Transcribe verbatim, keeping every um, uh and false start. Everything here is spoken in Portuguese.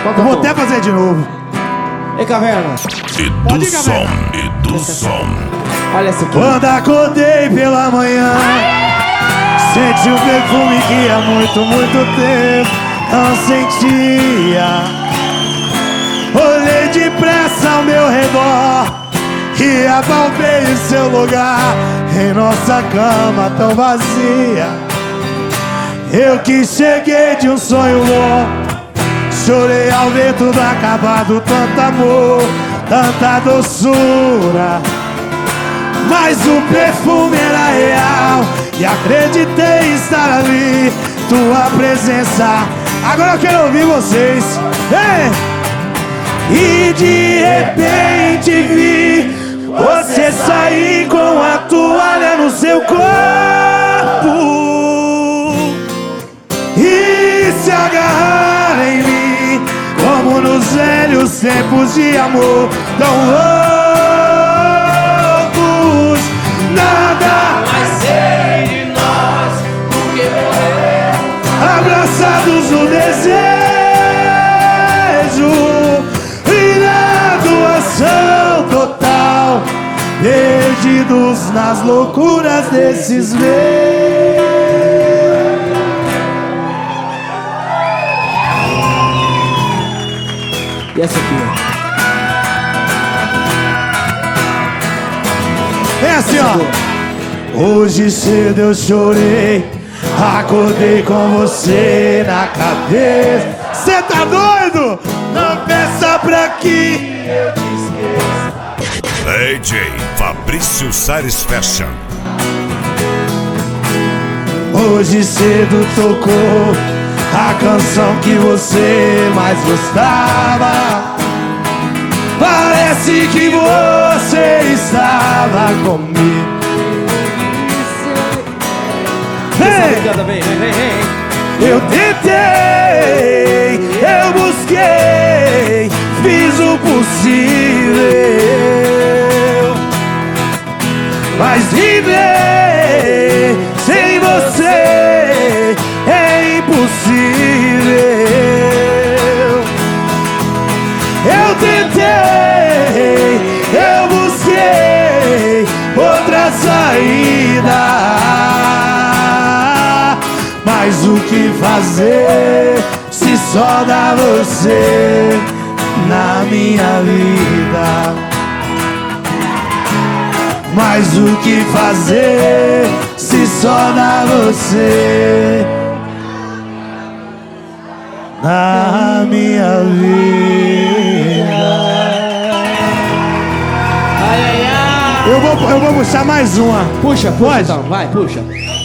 Qual que Eu é o vou tom? até fazer de novo. Ei, Caverna. Pode ir, Caverna. Eduson. Olha essa aqui. Quando acordei pela manhã, senti um perfume que há muito, muito tempo não sentia. Olhei depressa ao meu redor e apalpei o seu lugar em nossa cama tão vazia. Eu que cheguei de um sonho louco, chorei ao ver tudo acabado, tanto amor, tanta doçura. Mas o perfume era real e acreditei estar ali, tua presença. Agora eu quero ouvir vocês. Vem! E de repente vi você sair com a toalha no seu corpo e se agarrar em mim, como nos velhos tempos de amor tão loucos. Nada Mas sei de nós, porque morrer. abraçados no desejo e na doação total, perdidos nas loucuras desses meses. E essa aqui, ó. É assim, ó. Hoje cedo eu chorei, acordei com você na cabeça. Cê tá doido? Não peça pra que eu te esqueça. D J Fabrício Sares Fashion. Hoje cedo tocou a canção que você mais gostava. Parece que você estava comigo. Hey! Vem, vem, vem, vem. Eu tentei, eu busquei, fiz o possível, mas viver sem você é impossível. Eu tentei, eu busquei outra saída, mas o que fazer se só dá você na minha vida? Mas o que fazer se só dá você na minha vida? Ai, ai, ai. Eu vou, eu vou puxar mais uma. Puxa, puxa Pode? então, vai, puxa.